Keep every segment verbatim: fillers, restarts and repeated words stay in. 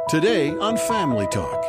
Today on Family Talk.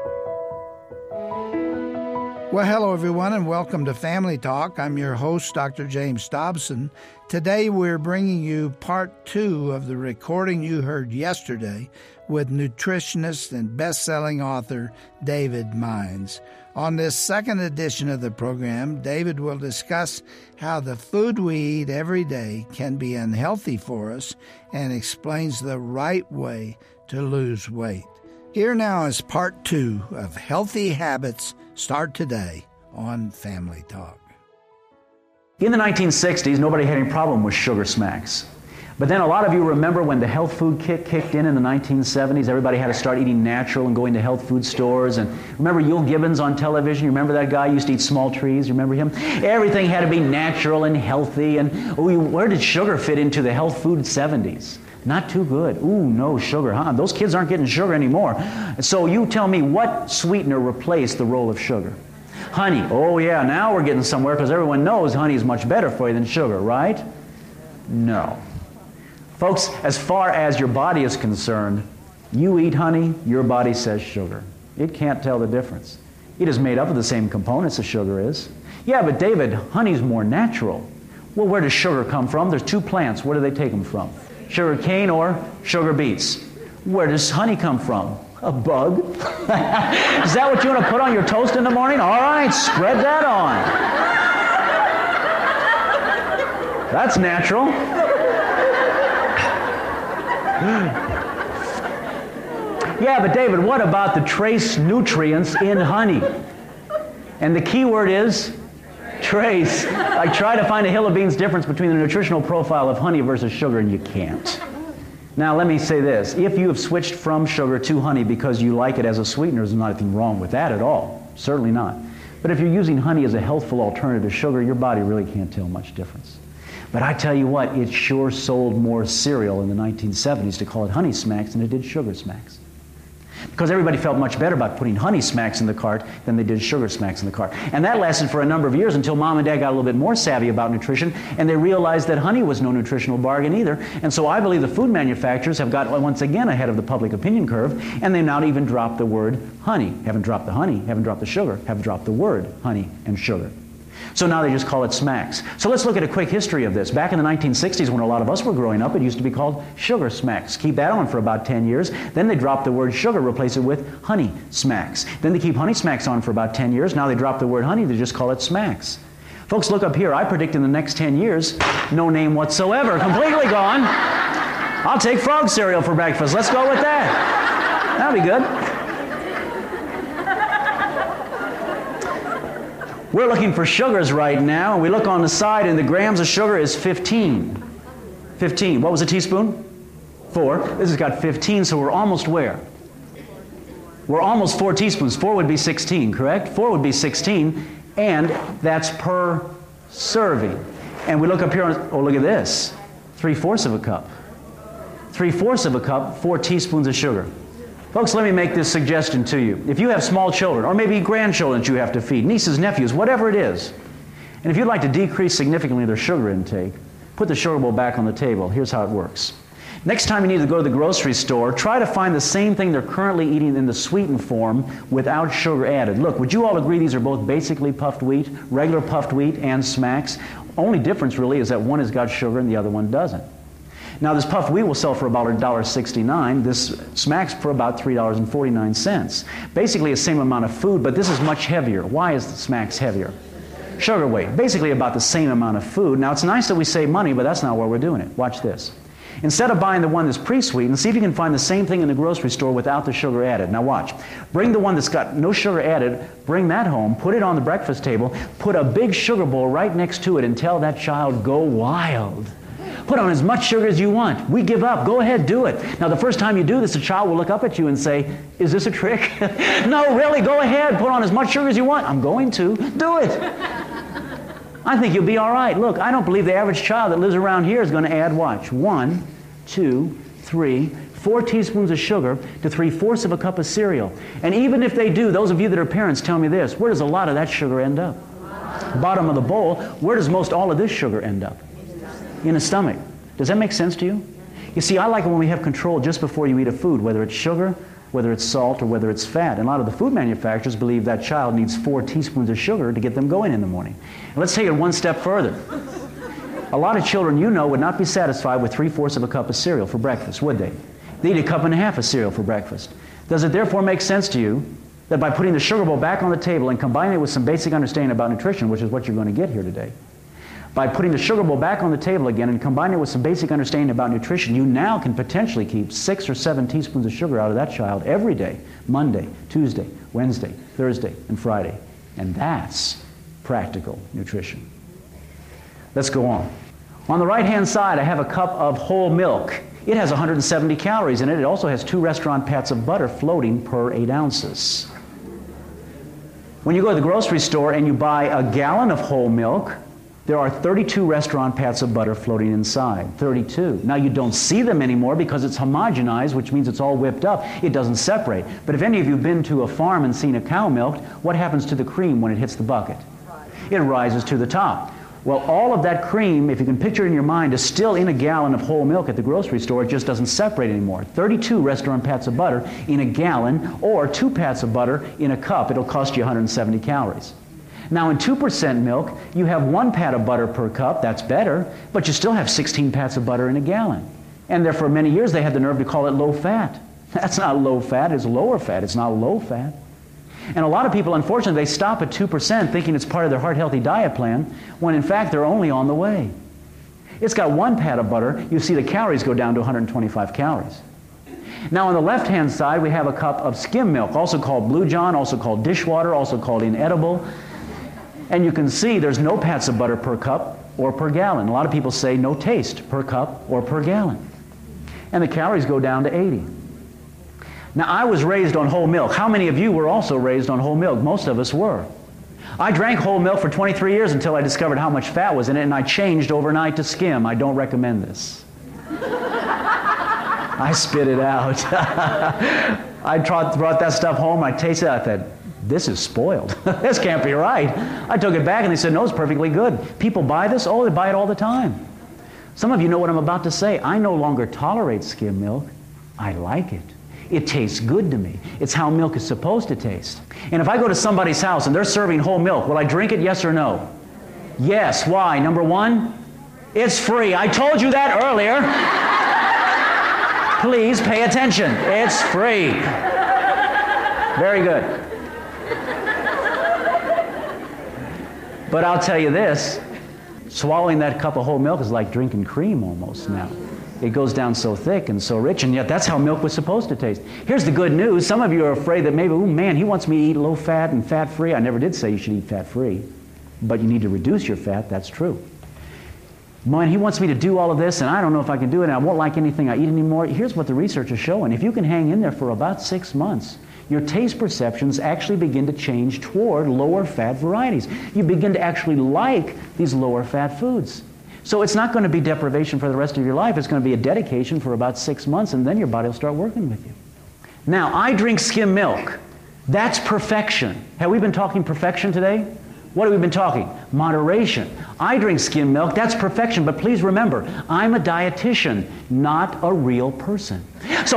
Well, hello, everyone, and welcome to Family Talk. I'm your host, Doctor James Dobson. Today, we're bringing you part two of the recording you heard yesterday with nutritionist and best-selling author David Mines. On this second edition of the program, David will discuss how the food we eat every day can be unhealthy for us and explains the right way to lose weight. Here now is part two of Healthy Habits Start Today on Family Talk. In the nineteen sixties, nobody had any problem with sugar smacks. But then a lot of you remember when the health food kick kicked in in the nineteen seventies, everybody had to start eating natural and going to health food stores. And remember Yul Gibbons on television? You remember that guy who used to eat small trees? You remember him? Everything had to be natural and healthy. And ooh, where did sugar fit into the health food seventies? Not too good. Ooh, no sugar, huh? Those kids aren't getting sugar anymore. So you tell me, what sweetener replaced the role of sugar? Honey. Oh yeah, now we're getting somewhere because everyone knows honey is much better for you than sugar, right? No. Folks, as far as your body is concerned, you eat honey, your body says sugar. It can't tell the difference. It is made up of the same components as sugar is. Yeah, but David, honey's more natural. Well, where does sugar come from? There's two plants. Where do they take them from? Sugar cane or sugar beets. Where does honey come from? A bug? Is that what you want to put on your toast in the morning? All right, spread that on. That's natural. Yeah, but David, what about the trace nutrients in honey? And the key word is trace. I try to find a hill of beans difference between the nutritional profile of honey versus sugar, and you can't. Now, let me say this. If you have switched from sugar to honey because you like it as a sweetener, there's nothing wrong with that at all. Certainly not. But if you're using honey as a healthful alternative to sugar, your body really can't tell much difference. But I tell you what, it sure sold more cereal in the nineteen seventies to call it Honey Smacks than it did Sugar Smacks. Because everybody felt much better about putting Honey Smacks in the cart than they did Sugar Smacks in the cart. And that lasted for a number of years until Mom and Dad got a little bit more savvy about nutrition, and they realized that honey was no nutritional bargain either. And so I believe the food manufacturers have got once again ahead of the public opinion curve, and they've now even dropped the word honey. Haven't dropped the honey, haven't dropped the sugar, have dropped the word honey and sugar. So now they just call it smacks. So let's look at a quick history of this. Back in the nineteen sixties, when a lot of us were growing up, it used to be called sugar smacks. Keep that on for about ten years. Then they dropped the word sugar, replace it with honey smacks. Then they keep honey smacks on for about ten years. Now they drop the word honey, they just call it smacks. Folks, look up here. I predict in the next ten years, no name whatsoever, completely gone. I'll take frog cereal for breakfast. Let's go with that. That'll be good. We're looking for sugars right now, and we look on the side, and the grams of sugar is fifteen. fifteen. What was a teaspoon? Four. This has got fifteen, so we're almost where? We're almost four teaspoons. Four would be sixteen, correct? Four would be sixteen, and that's per serving. And we look up here, on, oh, look at this. Three-fourths of a cup. Three-fourths of a cup, four teaspoons of sugar. Folks, let me make this suggestion to you. If you have small children, or maybe grandchildren that you have to feed, nieces, nephews, whatever it is, and if you'd like to decrease significantly their sugar intake, put the sugar bowl back on the table. Here's how it works. Next time you need to go to the grocery store, try to find the same thing they're currently eating in the sweetened form without sugar added. Look, would you all agree these are both basically puffed wheat, regular puffed wheat and smacks? Only difference really is that one has got sugar and the other one doesn't. Now, this puffed wheat will sell for about one dollar sixty-nine. This smacks for about three dollars and forty-nine cents. Basically the same amount of food, but this is much heavier. Why is the smacks heavier? Sugar weight. Basically about the same amount of food. Now, it's nice that we save money, but that's not why we're doing it. Watch this. Instead of buying the one that's pre-sweetened, see if you can find the same thing in the grocery store without the sugar added. Now watch. Bring the one that's got no sugar added, bring that home, put it on the breakfast table, put a big sugar bowl right next to it and tell that child, go wild. Put on as much sugar as you want. We give up. Go ahead, do it. Now, the first time you do this, the child will look up at you and say, is this a trick? No, really, go ahead. Put on as much sugar as you want. I'm going to. Do it. I think you'll be all right. Look, I don't believe the average child that lives around here is going to add, watch, one, two, three, four teaspoons of sugar to three-fourths of a cup of cereal. And even if they do, those of you that are parents, tell me this, where does a lot of that sugar end up? Bottom of the bowl. Where does most all of this sugar end up? In the stomach. Does that make sense to you? You see, I like it when we have control just before you eat a food, whether it's sugar whether it's salt or whether it's fat. And a lot of the food manufacturers believe that child needs four teaspoons of sugar to get them going in the morning. And let's take it one step further. A lot of children you know would not be satisfied with three-fourths of a cup of cereal for breakfast, would they? They eat a cup and a half of cereal for breakfast. Does it therefore make sense to you that by putting the sugar bowl back on the table and combining it with some basic understanding about nutrition, which is what you're going to get here today, by putting the sugar bowl back on the table again and combining it with some basic understanding about nutrition, you now can potentially keep six or seven teaspoons of sugar out of that child every day, Monday, Tuesday, Wednesday, Thursday, and Friday. And that's practical nutrition. Let's go on. On the right-hand side, I have a cup of whole milk. It has one hundred seventy calories in it. It also has two restaurant pats of butter floating per eight ounces. When you go to the grocery store and you buy a gallon of whole milk, there are thirty-two restaurant pats of butter floating inside. thirty-two. Now, you don't see them anymore because it's homogenized, which means it's all whipped up. It doesn't separate. But if any of you have been to a farm and seen a cow milked, what happens to the cream when it hits the bucket? It rises to the top. Well, all of that cream, if you can picture it in your mind, is still in a gallon of whole milk at the grocery store. It just doesn't separate anymore. thirty-two restaurant pats of butter in a gallon, or two pats of butter in a cup. It'll cost you one hundred seventy calories. Now, in two percent milk, you have one pat of butter per cup. That's better, but you still have sixteen pats of butter in a gallon. And there, for many years, they had the nerve to call it low fat. That's not low fat. It's lower fat. It's not low fat. And a lot of people, unfortunately, they stop at two percent thinking it's part of their heart-healthy diet plan, when in fact they're only on the way. It's got one pat of butter. You see the calories go down to one hundred twenty-five calories. Now on the left-hand side, we have a cup of skim milk, also called Blue John, also called dishwater, also called inedible. And you can see there's no pats of butter per cup or per gallon. A lot of people say no taste per cup or per gallon. And the calories go down to eighty. Now, I was raised on whole milk. How many of you were also raised on whole milk? Most of us were. I drank whole milk for twenty-three years until I discovered how much fat was in it, and I changed overnight to skim. I don't recommend this. I spit it out. I brought that stuff home, I tasted it, I thought, this is spoiled. This can't be right. I took it back, and they said, no, it's perfectly good. People buy this? Oh, they buy it all the time. Some of you know what I'm about to say. I no longer tolerate skim milk. I like it. It tastes good to me. It's how milk is supposed to taste. And if I go to somebody's house and they're serving whole milk, will I drink it, yes or no? Yes. Why? Number one, it's free. I told you that earlier. Please pay attention. It's free. Very good. But I'll tell you this, swallowing that cup of whole milk is like drinking cream almost now. It goes down so thick and so rich, and yet that's how milk was supposed to taste. Here's the good news. Some of you are afraid that maybe, oh man, he wants me to eat low fat and fat free. I never did say you should eat fat free, but you need to reduce your fat. That's true. Man, he wants me to do all of this, and I don't know if I can do it, and I won't like anything I eat anymore. Here's what the research is showing. If you can hang in there for about six months, your taste perceptions actually begin to change toward lower fat varieties. You begin to actually like these lower fat foods. So it's not going to be deprivation for the rest of your life. It's going to be a dedication for about six months, and then your body will start working with you. Now, I drink skim milk. That's perfection. Have we been talking perfection today? What have we been talking? Moderation. I drink skim milk. That's perfection. But please remember, I'm a dietitian, not a real person. So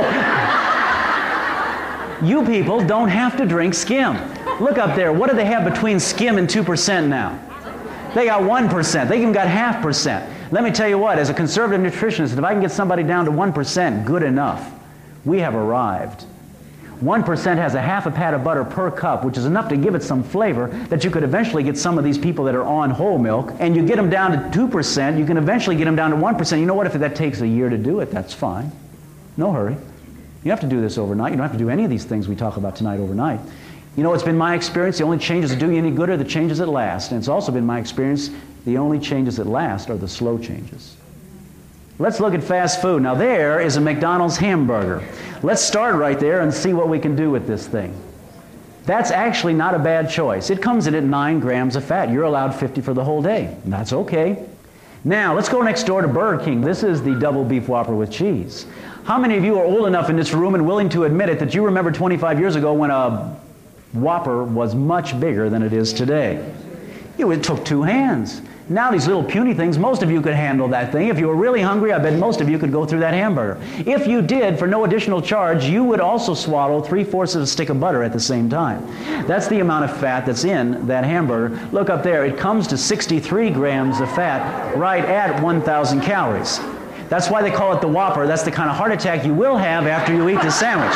you people don't have to drink skim. Look up there. What do they have between skim and two percent now? They got one percent. They even got half percent. Let me tell you what, as a conservative nutritionist, if I can get somebody down to one percent, good enough. We have arrived. one percent has a half a pat of butter per cup, which is enough to give it some flavor that you could eventually get some of these people that are on whole milk, and you get them down to two percent, you can eventually get them down to one percent. You know what? If that takes a year to do it, that's fine. No hurry. You don't have to do this overnight. You don't have to do any of these things we talk about tonight overnight. You know, it's been my experience, the only changes that do you any good are the changes that last. And it's also been my experience, the only changes that last are the slow changes. Let's look at fast food. Now there is a McDonald's hamburger. Let's start right there and see what we can do with this thing. That's actually not a bad choice. It comes in at nine grams of fat. You're allowed fifty for the whole day. And that's okay. Now, let's go next door to Burger King. This is the double beef Whopper with cheese. How many of you are old enough in this room and willing to admit it that you remember twenty-five years ago when a Whopper was much bigger than it is today? You know, it took two hands. Now these little puny things, most of you could handle that thing. If you were really hungry, I bet most of you could go through that hamburger. If you did, for no additional charge, you would also swallow three-fourths of a stick of butter at the same time. That's the amount of fat that's in that hamburger. Look up there. It comes to sixty-three grams of fat right at one thousand calories. That's why they call it the Whopper. That's the kind of heart attack you will have after you eat this sandwich.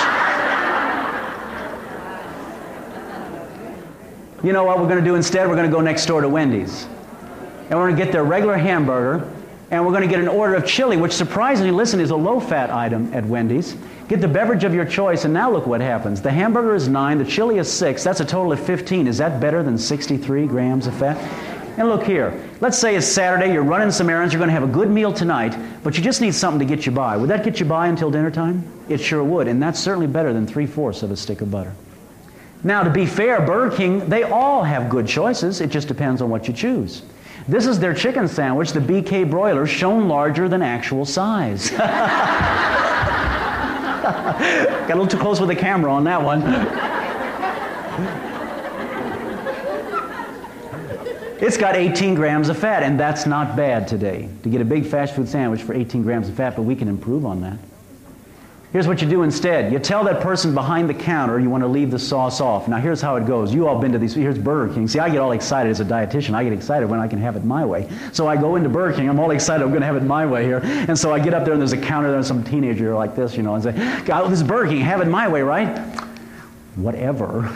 You know what we're going to do instead? We're going to go next door to Wendy's. And we're going to get their regular hamburger, and we're going to get an order of chili, which surprisingly, listen, is a low-fat item at Wendy's. Get the beverage of your choice, and now look what happens. The hamburger is nine, the chili is six. That's a total of fifteen. Is that better than sixty-three grams of fat? And look here. Let's say it's Saturday, you're running some errands, you're going to have a good meal tonight, but you just need something to get you by. Would that get you by until dinner time? It sure would, and that's certainly better than three-fourths of a stick of butter. Now, to be fair, Burger King, they all have good choices. It just depends on what you choose. This is their chicken sandwich, the B K broiler, shown larger than actual size. Got a little too close with the camera on that one. It's got eighteen grams of fat, and that's not bad today, to get a big fast food sandwich for eighteen grams of fat, but we can improve on that. Here's what you do instead. You tell that person behind the counter you want to leave the sauce off. Now, here's how it goes. You all been to these. Here's Burger King. See, I get all excited as a dietitian. I get excited when I can have it my way. So I go into Burger King. I'm all excited. I'm going to have it my way here. And so I get up there, and there's a counter there, and some teenager like this, you know, and say, God, this is Burger King. Have it my way, right? Whatever.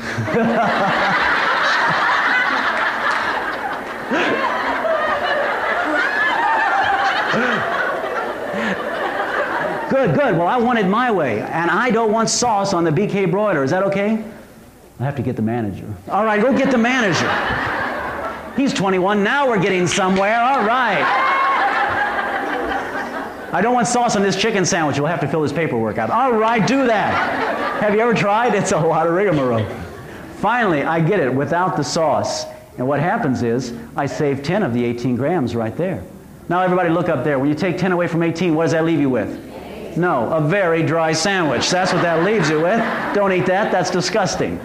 Good, good. Well, I want it my way, and I don't want sauce on the B K broiler. Is that okay? I have to get the manager. All right, go get the manager. He's twenty-one. Now we're getting somewhere. All right. I don't want sauce on this chicken sandwich. You'll have to fill this paperwork out. All right, do that. Have you ever tried? It's a lot of rigmarole. Finally, I get it without the sauce. And what happens is I save ten of the eighteen grams right there. Now, everybody look up there. When you take ten away from eighteen, what does that leave you with? No, a very dry sandwich. That's what that leaves you with. Don't eat that. That's disgusting.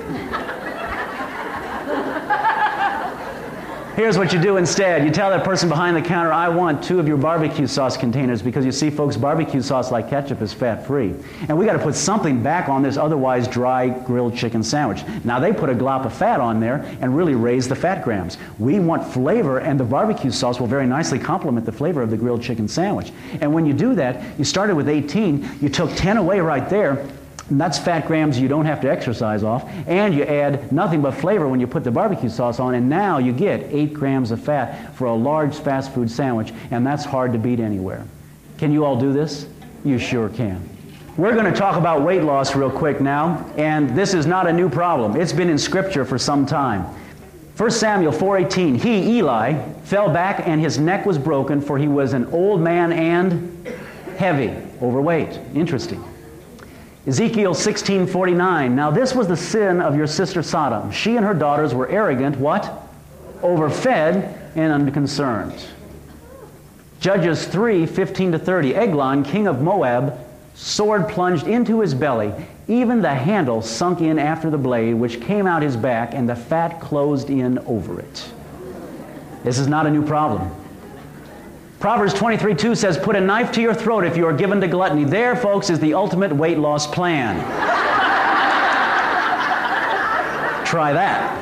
Here's what you do instead. You tell that person behind the counter, I want two of your barbecue sauce containers, because you see, folks, barbecue sauce, like ketchup, is fat-free. And we got to put something back on this otherwise dry grilled chicken sandwich. Now, they put a glop of fat on there and really raise the fat grams. We want flavor, and the barbecue sauce will very nicely complement the flavor of the grilled chicken sandwich. And when you do that, you started with eighteen, you took ten away right there, and that's fat grams you don't have to exercise off, and you add nothing but flavor when you put the barbecue sauce on, and now you get eight grams of fat for a large fast food sandwich, and that's hard to beat anywhere. Can you all do this? You sure can. We're going to talk about weight loss real quick now, and this is not a new problem. It's been in Scripture for some time. First Samuel four eighteen, he, Eli, fell back and his neck was broken, for he was an old man and heavy, overweight. Interesting. Ezekiel sixteen forty-nine, now this was the sin of your sister Sodom. She and her daughters were arrogant, what? Overfed and unconcerned. Judges three fifteen to thirty, Eglon, king of Moab, sword plunged into his belly. Even the handle sunk in after the blade, which came out his back, and the fat closed in over it. This is not a new problem. Proverbs twenty-three two says, put a knife to your throat if you are given to gluttony. There, folks, is the ultimate weight loss plan. Try that.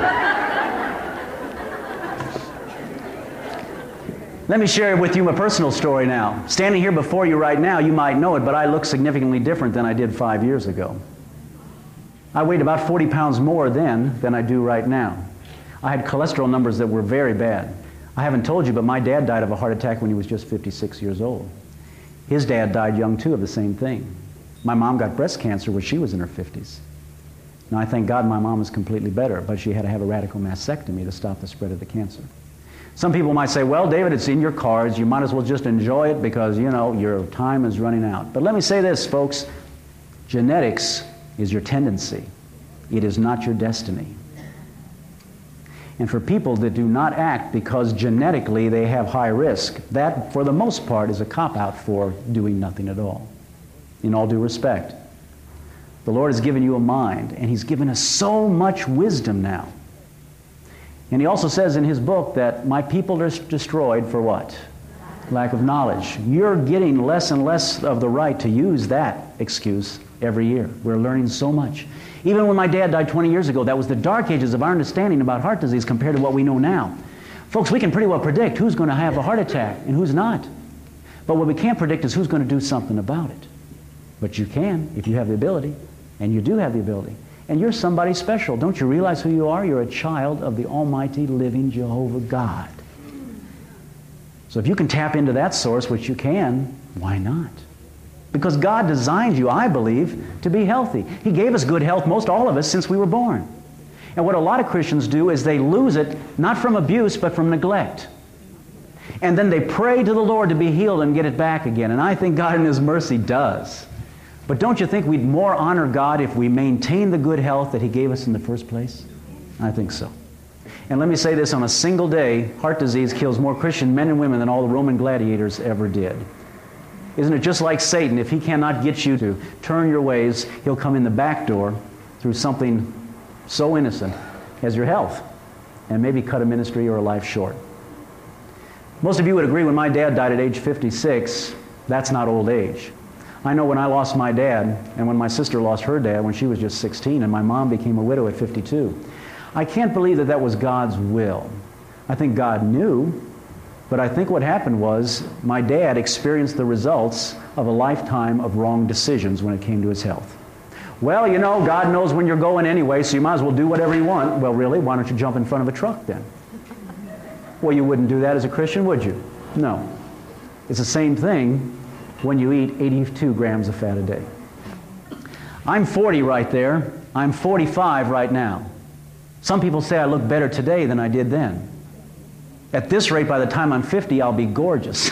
Let me share with you a personal story now. Standing here before you right now, you might know it, but I look significantly different than I did five years ago. I weighed about forty pounds more then than I do right now. I had cholesterol numbers that were very bad. I haven't told you, but my dad died of a heart attack when he was just fifty-six years old. His dad died young, too, of the same thing. My mom got breast cancer when she was in her fifties. Now, I thank God my mom is completely better, but she had to have a radical mastectomy to stop the spread of the cancer. Some people might say, well, David, it's in your cards. You might as well just enjoy it because, you know, your time is running out. But let me say this, folks. Genetics is your tendency. It is not your destiny. And for people that do not act because genetically they have high risk, that, for the most part, is a cop-out for doing nothing at all. In all due respect. The Lord has given you a mind, and He's given us so much wisdom now. And he also says in his book that my people are destroyed for what? Lack of knowledge. You're getting less and less of the right to use that excuse every year. We're learning so much. Even when my dad died twenty years ago, that was the dark ages of our understanding about heart disease compared to what we know now. Folks, we can pretty well predict who's going to have a heart attack and who's not. But what we can't predict is who's going to do something about it. But you can if you have the ability, and you do have the ability. And you're somebody special. Don't you realize who you are? You're a child of the almighty living Jehovah God. So if you can tap into that source, which you can, why not? Because God designed you, I believe, to be healthy. He gave us good health, most all of us, since we were born. And what a lot of Christians do is they lose it, not from abuse, but from neglect. And then they pray to the Lord to be healed and get it back again. And I think God in His mercy does. But don't you think we'd more honor God if we maintain the good health that He gave us in the first place? I think so. And let me say this, on a single day, heart disease kills more Christian men and women than all the Roman gladiators ever did. Isn't it just like Satan? If he cannot get you to turn your ways, he'll come in the back door through something so innocent as your health, and maybe cut a ministry or a life short. Most of you would agree when my dad died at age fifty-six, that's not old age. I know when I lost my dad, and when my sister lost her dad when she was just sixteen, and my mom became a widow at fifty-two. I can't believe that that was God's will. I think God knew, but I think what happened was my dad experienced the results of a lifetime of wrong decisions when it came to his health. Well, you know, God knows when you're going anyway, so you might as well do whatever you want. Well, really, why don't you jump in front of a truck then? Well, you wouldn't do that as a Christian, would you? No. It's the same thing when you eat eighty-two grams of fat a day. I'm forty right there. I'm forty-five right now. Some people say I look better today than I did then. At this rate, by the time I'm fifty, I'll be gorgeous.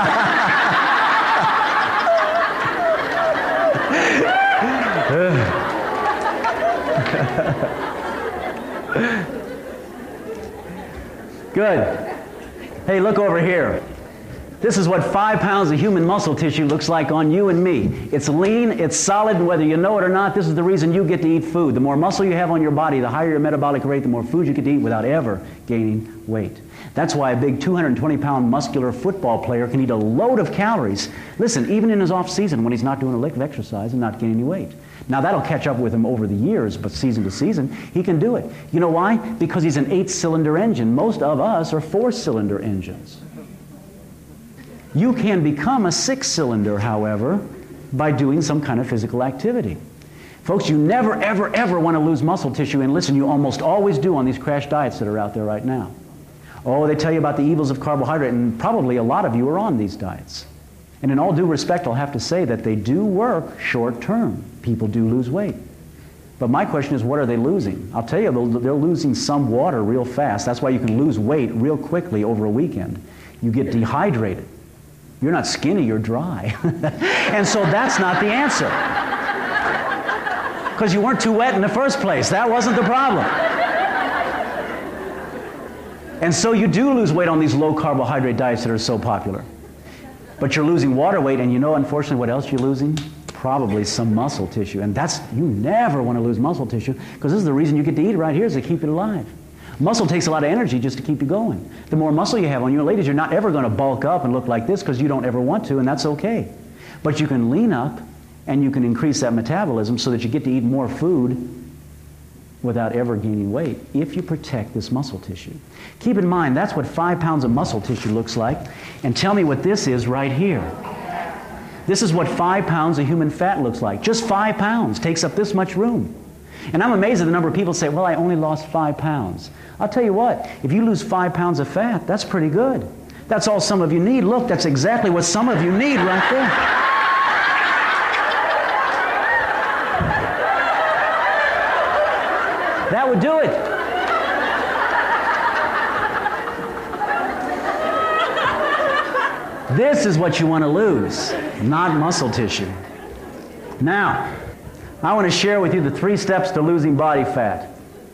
Good. Hey, look over here. This is what five pounds of human muscle tissue looks like on you and me. It's lean, it's solid, and whether you know it or not, this is the reason you get to eat food. The more muscle you have on your body, the higher your metabolic rate, the more food you get to eat without ever gaining weight. That's why a big two hundred twenty pound muscular football player can eat a load of calories. Listen, even in his off season when he's not doing a lick of exercise and not gaining any weight. Now that'll catch up with him over the years, but season to season, he can do it. You know why? Because he's an eight-cylinder engine. Most of us are four-cylinder engines. You can become a six-cylinder, however, by doing some kind of physical activity. Folks, you never, ever, ever want to lose muscle tissue, and listen, you almost always do on these crash diets that are out there right now. Oh, they tell you about the evils of carbohydrate, and probably a lot of you are on these diets. And in all due respect, I'll have to say that they do work short-term. People do lose weight. But my question is, what are they losing? I'll tell you, they're losing some water real fast. That's why you can lose weight real quickly over a weekend. You get dehydrated. You're not skinny, you're dry. And so that's not the answer. Because you weren't too wet in the first place. That wasn't the problem. And so you do lose weight on these low-carbohydrate diets that are so popular. But you're losing water weight, and you know, unfortunately, what else you're losing? Probably some muscle tissue. And that's, you never want to lose muscle tissue, because this is the reason you get to eat it right here, is to keep it alive. Muscle takes a lot of energy just to keep you going. The more muscle you have on you, ladies, you're not ever going to bulk up and look like this because you don't ever want to, and that's okay. But you can lean up, and you can increase that metabolism so that you get to eat more food without ever gaining weight, if you protect this muscle tissue. Keep in mind, that's what five pounds of muscle tissue looks like, and tell me what this is right here. This is what five pounds of human fat looks like. Just five pounds takes up this much room. And I'm amazed at the number of people say, well, I only lost five pounds. I'll tell you what, if you lose five pounds of fat, that's pretty good. That's all some of you need. Look, that's exactly what some of you need right there. That would do it. This is what you want to lose, not muscle tissue. Now, I want to share with you the three steps to losing body fat.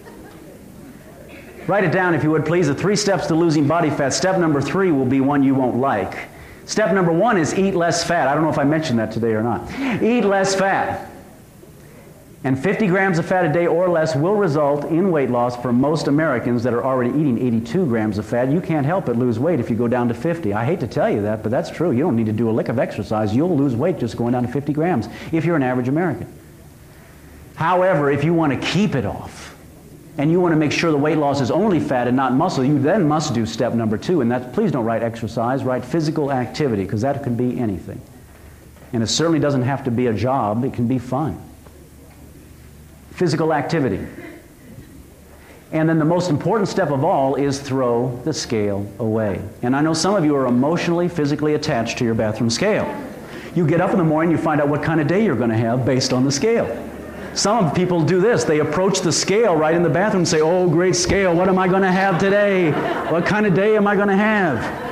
Write it down if you would, please. The three steps to losing body fat. Step number three will be one you won't like. Step number one is eat less fat. I don't know if I mentioned that today or not. Eat less fat. And fifty grams of fat a day or less will result in weight loss for most Americans that are already eating eighty-two grams of fat. You can't help but lose weight if you go down to fifty. I hate to tell you that, but that's true. You don't need to do a lick of exercise. You'll lose weight just going down to fifty grams if you're an average American. However, if you want to keep it off, and you want to make sure the weight loss is only fat and not muscle, you then must do step number two, and that's, please don't write exercise, write physical activity, because that can be anything. And it certainly doesn't have to be a job. It can be fun. Physical activity. And then the most important step of all is throw the scale away. And I know some of you are emotionally, physically attached to your bathroom scale. You get up in the morning, you find out what kind of day you're going to have based on the scale. Some people do this. They approach the scale right in the bathroom and say, oh, great scale, what am I going to have today? What kind of day am I going to have?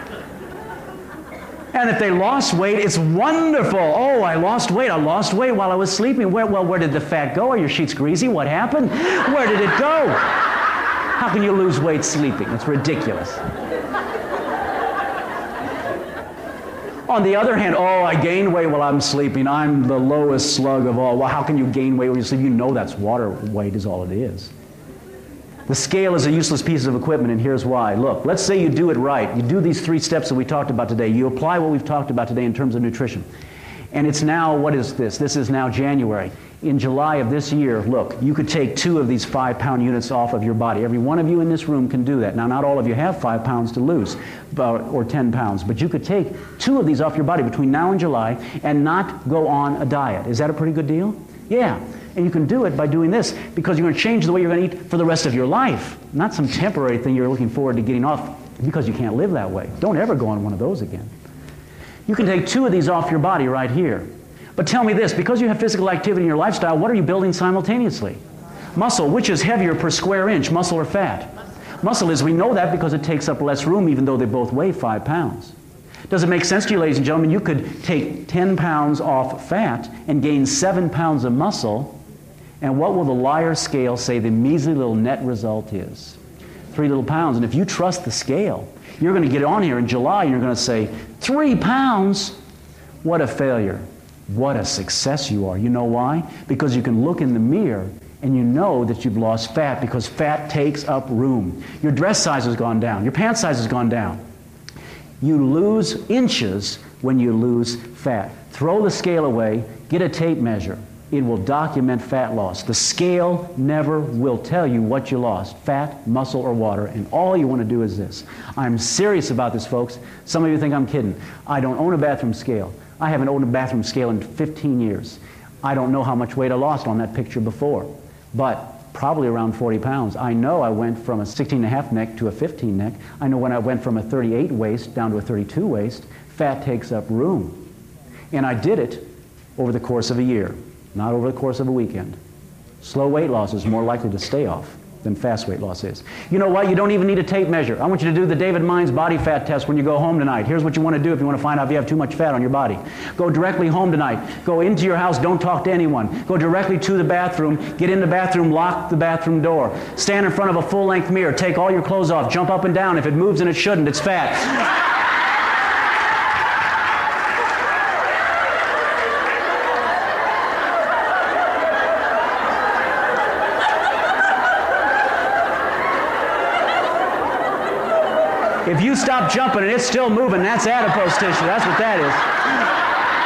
And if they lost weight, it's wonderful. Oh, I lost weight. I lost weight while I was sleeping. Where, well, where did the fat go? Are your sheets greasy? What happened? Where did it go? How can you lose weight sleeping? It's ridiculous. On the other hand, oh, I gained weight while I'm sleeping. I'm the lowest slug of all. Well, how can you gain weight when you sleep? You know that's water weight is all it is. The scale is a useless piece of equipment, and here's why. Look, let's say you do it right. You do these three steps that we talked about today. You apply what we've talked about today in terms of nutrition. And it's now, what is this? This is now January. In July of this year, look, you could take two of these five-pound units off of your body. Every one of you in this room can do that. Now, not all of you have five pounds to lose, or ten pounds, but you could take two of these off your body between now and July and not go on a diet. Is that a pretty good deal? Yeah. And you can do it by doing this, because you're going to change the way you're going to eat for the rest of your life. Not some temporary thing you're looking forward to getting off because you can't live that way. Don't ever go on one of those again. You can take two of these off your body right here. But tell me this, because you have physical activity in your lifestyle, what are you building simultaneously? Muscle. Which is heavier per square inch, muscle or fat? Muscle is. We know that because it takes up less room, even though they both weigh five pounds. Does it make sense to you, ladies and gentlemen? You could take ten pounds off fat and gain seven pounds of muscle. And what will the liar scale say the measly little net result is? Three little pounds. And if you trust the scale, you're going to get on here in July and you're going to say, three pounds? What a failure. What a success you are. You know why? Because you can look in the mirror and you know that you've lost fat, because fat takes up room. Your dress size has gone down. Your pant size has gone down. You lose inches when you lose fat. Throw the scale away. Get a tape measure. It will document fat loss. The scale never will tell you what you lost, fat, muscle, or water, and all you want to do is this. I'm serious about this, folks. Some of you think I'm kidding. I don't own a bathroom scale. I haven't owned a bathroom scale in fifteen years. I don't know how much weight I lost on that picture before, but probably around forty pounds. I know I went from a sixteen and a half neck to a fifteen neck. I know when I went from a thirty-eight waist down to a thirty-two waist, fat takes up room. And I did it over the course of a year. Not over the course of a weekend. Slow weight loss is more likely to stay off than fast weight loss is. You know what? You don't even need a tape measure. I want you to do the David Mines body fat test when you go home tonight. Here's what you want to do if you want to find out if you have too much fat on your body. Go directly home tonight. Go into your house. Don't talk to anyone. Go directly to the bathroom. Get in the bathroom. Lock the bathroom door. Stand in front of a full-length mirror. Take all your clothes off. Jump up and down. If it moves and it shouldn't, it's fat. If you stop jumping and it's still moving, that's adipose tissue. That's what that is.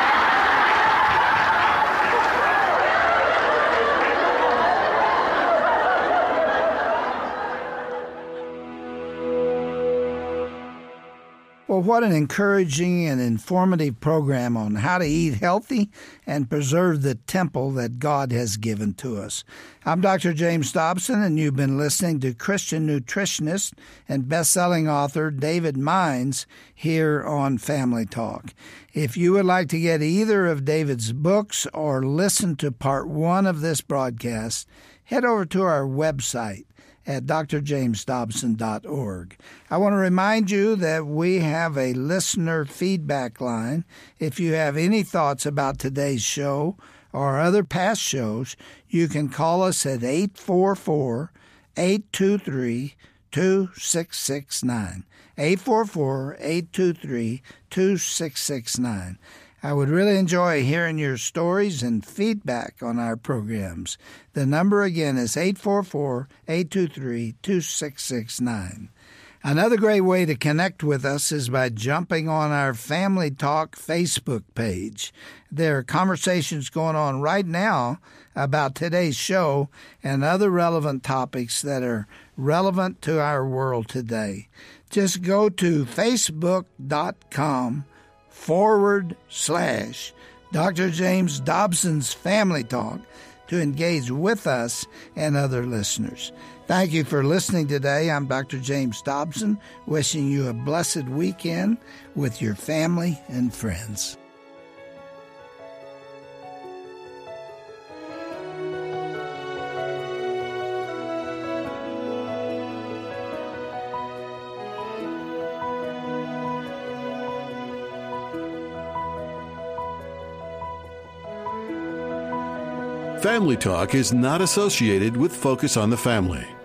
Well, what an encouraging and informative program on how to eat healthy and preserve the temple that God has given to us. I'm Doctor James Dobson, and you've been listening to Christian nutritionist and best-selling author David Mines here on Family Talk. If you would like to get either of David's books or listen to part one of this broadcast, head over to our website at d r james dobson dot org. I want to remind you that we have a listener feedback line. If you have any thoughts about today's show or other past shows, you can call us at eight four four, eight two three, two six six nine. eight four four, eight two three, two six six nine. I would really enjoy hearing your stories and feedback on our programs. The number again is eight four four, eight two three, two six six nine. Another great way to connect with us is by jumping on our Family Talk Facebook page. There are conversations going on right now about today's show and other relevant topics that are relevant to our world today. Just go to facebook.com forward slash Doctor James Dobson's Family Talk to engage with us and other listeners. Thank you for listening today. I'm Doctor James Dobson, wishing you a blessed weekend with your family and friends. Family Talk is not associated with Focus on the Family.